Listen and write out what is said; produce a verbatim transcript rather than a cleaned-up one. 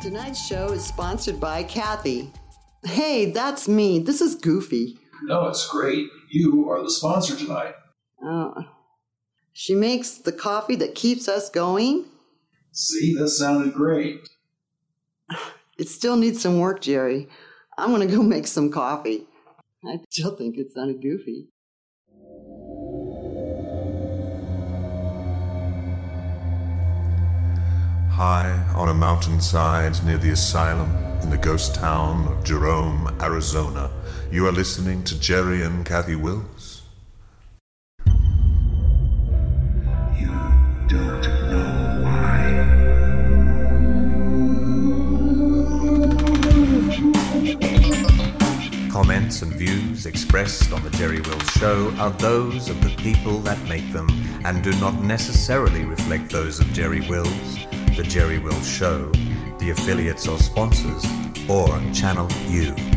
Tonight's show is sponsored by Kathy. Hey, that's me. This is Goofy. No, it's great. You are the sponsor tonight. Oh. She makes the coffee that keeps us going. See, that sounded great. It still needs some work, Jerry. I'm going to go make some coffee. I still think it sounded goofy. High on a mountainside near the asylum in the ghost town of Jerome, Arizona, you are listening to Jerry and Kathy Wills. You don't know why. Comments and views expressed on the Jerry Wills Show are those of the people that make them and do not necessarily reflect those of Jerry Wills, the Jerry Wills Show, the affiliates or sponsors, or Channel U.